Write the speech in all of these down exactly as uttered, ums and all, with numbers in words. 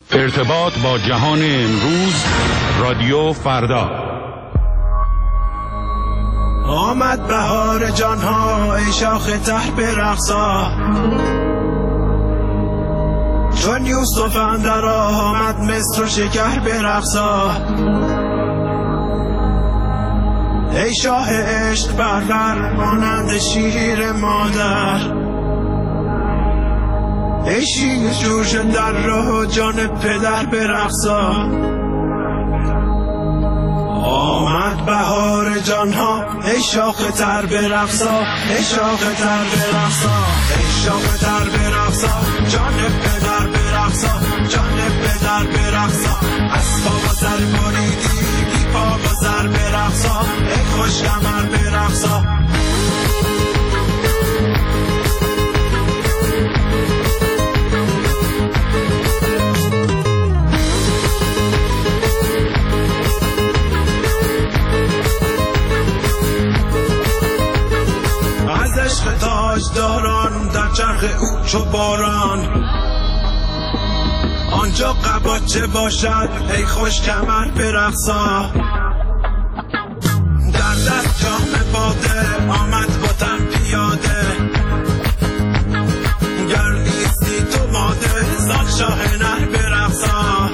ارتباط با جهان امروز، رادیو فردا. آمد بهار جانها ای شاخ ته برقصا، چون یوسف اندر آمد مصر و شکر برقصا. ای شاه عشق پرور مانند شیر مادر، ای شیر جوش در راه جان پدر برقصا. آمد بهار جانها ای شاخ تر برقصا، ای شاخ تر برقصا، ای شاخ تر برقصا، جان پدر برقصا، جان پدر برقصا. از پا و سر بریدی بی پا و سر برقصا، ای خوش کمر برقصا. عشق تاجداران در چرخ او چو باران، آنجا قباچه باشد ای خوش کمر برقصا. در دست جام باده آمد با تن پیاده، گر نیستی تو ماده زان شاه نر برقصا.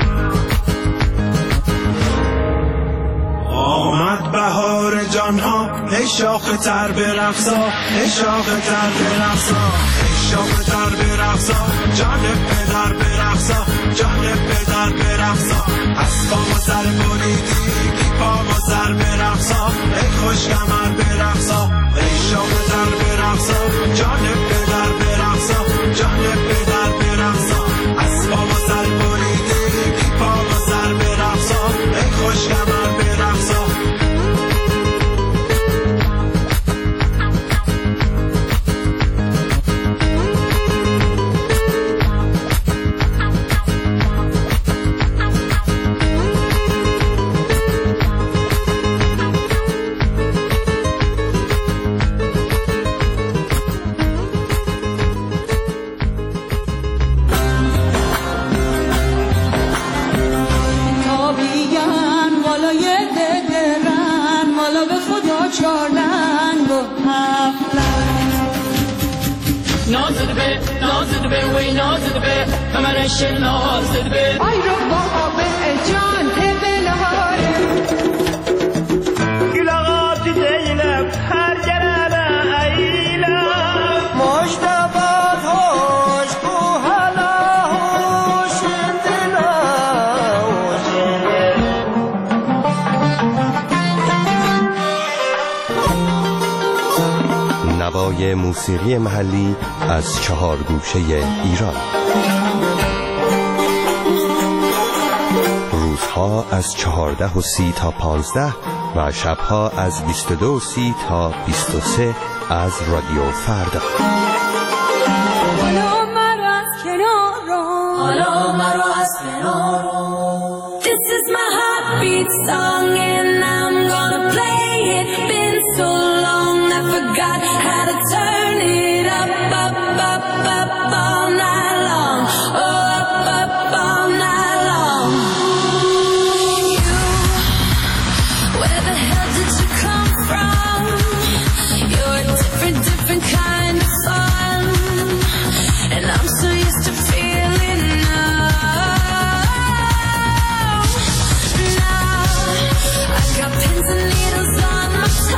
آمد بهار جانها ای شاخ تر برقصا، ای شاخ تر برقصا، ای شاخ تر برقصا، جان پدر برقصا، جان پدر برقصا. از پا و سر بریدی بی پا و سر برقصا، ای خوش کمر برقصا. ای شاخ تر برقصا، جان پدر برقصا، جان پدر برقصا. از پا و سر بریدی بی پا و سر برقصا، ای خوش کمر برقصا. آی رو بابا به جان تبل هاره گلاغات دیلم هر جرابه ایلم مشتبات هوش کو حالا هوش دلا هوش. نوای موسیقی محلی از چهار گوشه ایران. روزها از چهارده و سی تا پانزده و شبها از بیست و دو و سی تا بیست و سه از رادیو فردا. حالا مرا از کنار رو، حالا مرا از کنار رو. This is my heartbeat song and I'm gonna play it. Been so long I forgot how to turn it up, up, up, up all night long. Oh, up, up all night long. You, where the hell did you come from? You're a different, different kind of fun, and I'm so used to feeling numb. Now I got pins and needles on my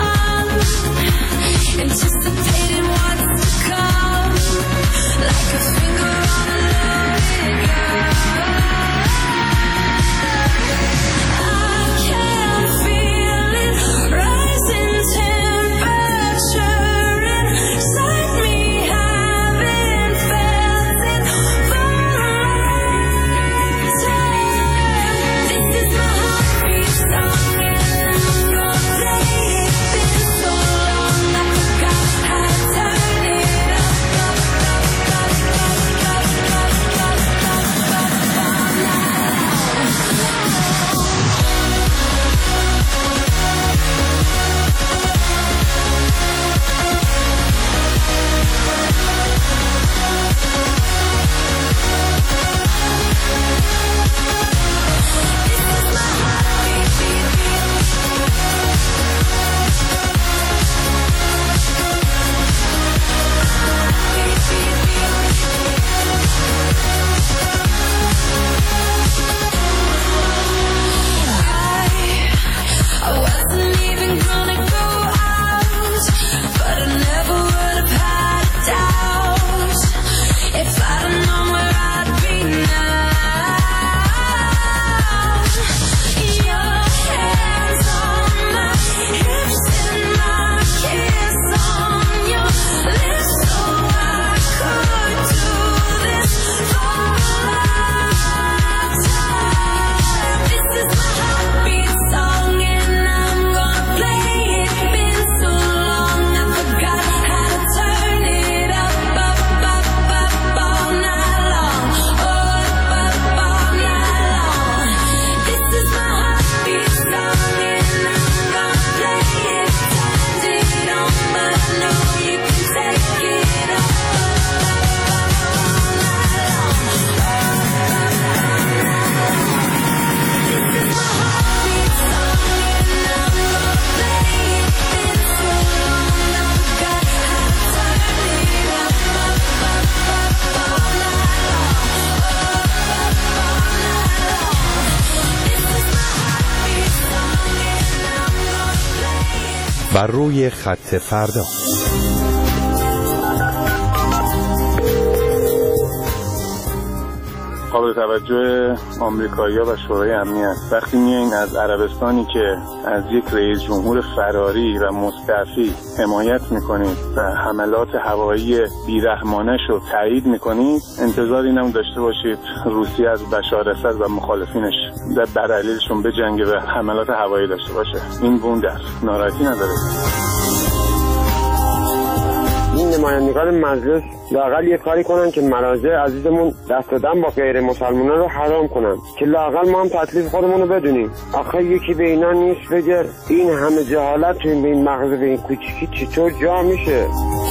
بر روی خط فردا. قابل توجه آمریکایی‌ها و شورای امنیت وقتی میایین از عربستانی که از یک رئیس جمهور فراری و مستعفی حمایت میکنید و حملات هوایی بیرحمانش رو تایید میکنید، انتظار اینم داشته باشید روسیه از بشار اسد و مخالفینش در برعلیشون به جنگ و حملات هوایی داشته باشه. این بونده است، ناراحتی نداره. این نمایندگان مجلس لااقل یه کاری کنن که مراجع عزیزمون دست دادن با غیر مسلمانان رو حرام کنن، که لااقل ما هم تکلیف خودمون رو بدونیم. آخه یکی به اینا نیست بگه این همه جهالت تو این مغز به این کوچیکی چطور جا میشه؟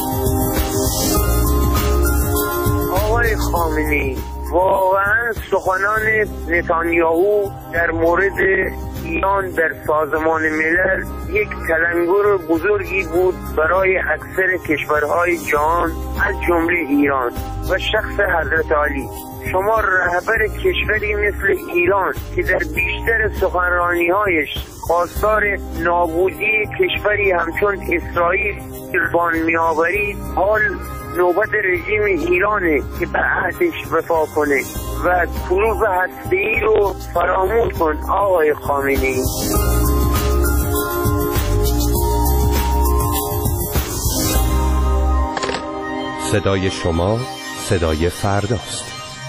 آقای خامنه‌ای، واقعا سخنان نتانیاهو در مورد ایران در سازمان ملل یک تلنگر بزرگی بود برای اکثر کشورهای جهان از جمله ایران و شخص حضرت علی. شما رهبر کشوری مثل ایران که در بیشتر سخنرانی‌هایش خواستار نابودی کشوری همچون اسرائیل بان می‌آورید، حال نوبت رژیم ایرانه که به عهدش وفا کنه و کلوب هسته‌ای رو فراموش کن آقای خامنه‌ای. صدای شما صدای فرداست.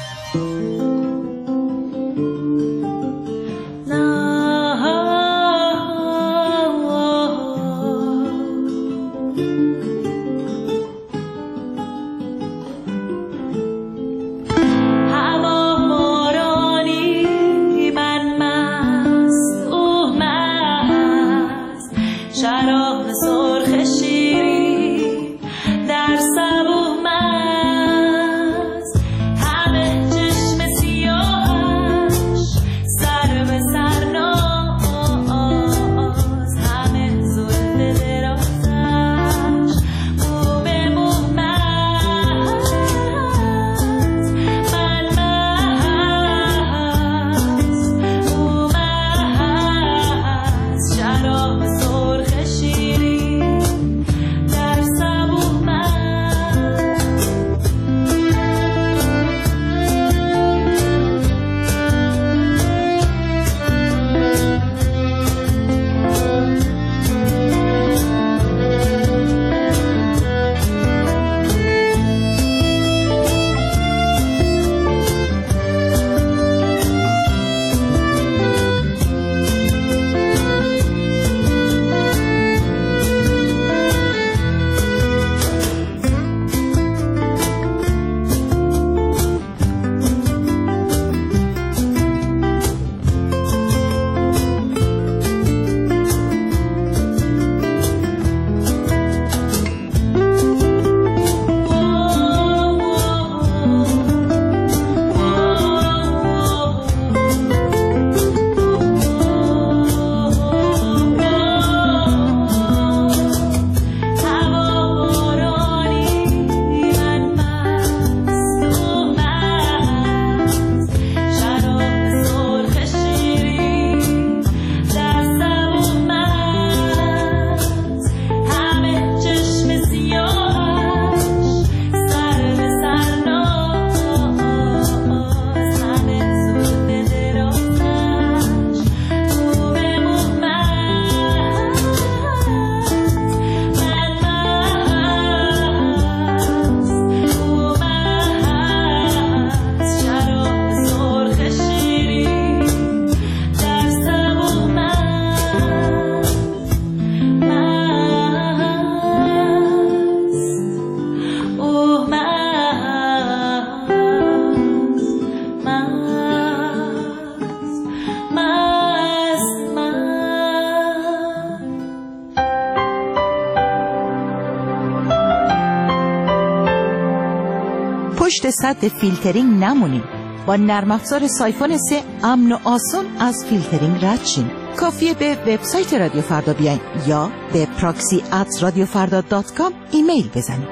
پشت سد فیلترینگ نمونید. با نرم افزار سایفون سه امن و آسان از فیلترینگ رد شین. کافیه به وبسایت رادیو فردا بیاین یا به پراکسی ات رادیو فردا دات کام ایمیل بزنید.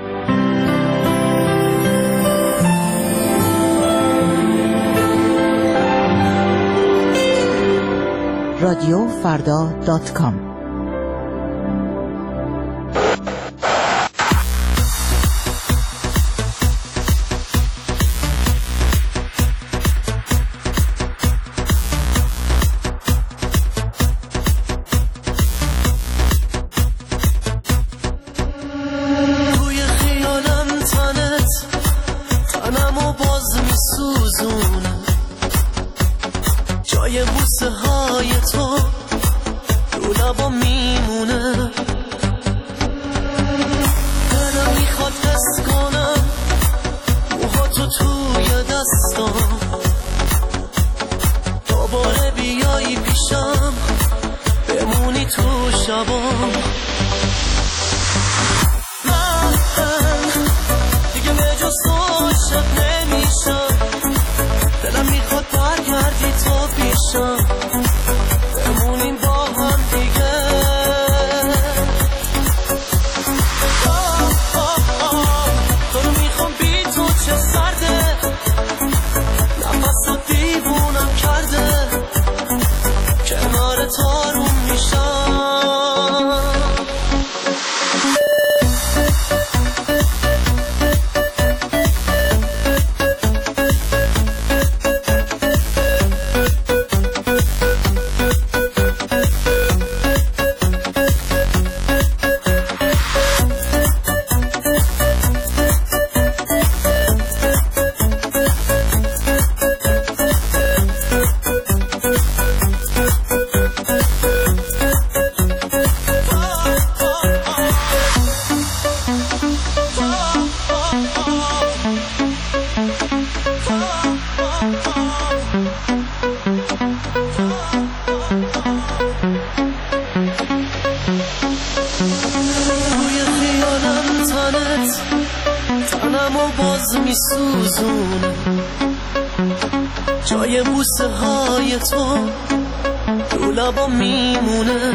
رادیو فردا دات کام جای بوسه های تو رو لبا میمونه، دلم میخواد حس کنم موها تو توی دستام، دوباره بیایی پیشم بمونی تو شبام. من دیگه به جز تو شب نمیشم، دلم میخواد برگردی تو پیشم بمونیم با هم دیگه. آه آه آه تو رو میخوام بی تو چه سرده، نفس رو دیوونم کرده، کنار تارون میشم. جای بوسه های تو رو لبا میمونه،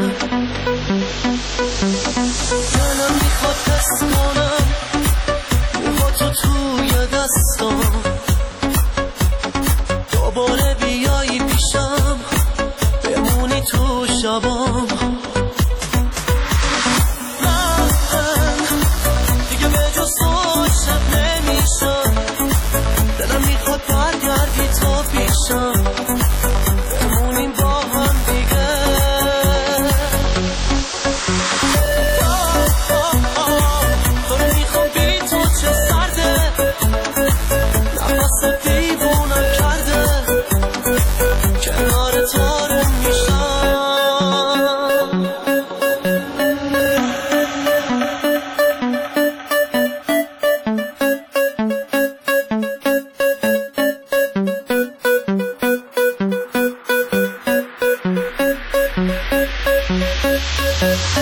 دلم میخواد حس کنم موها تو توی دستام، دوباره بیایی پیشم بمونی تو شبام. من دیگه به جز تو شب نمیشم، دلم میخواد برگردی تو پیشم بمونیم با هم دیگه. آه آه آه تو رو میخوام بی تو چه سرده، نفس رو دیوونم کرده، کنار تارون میشم. We'll be right back.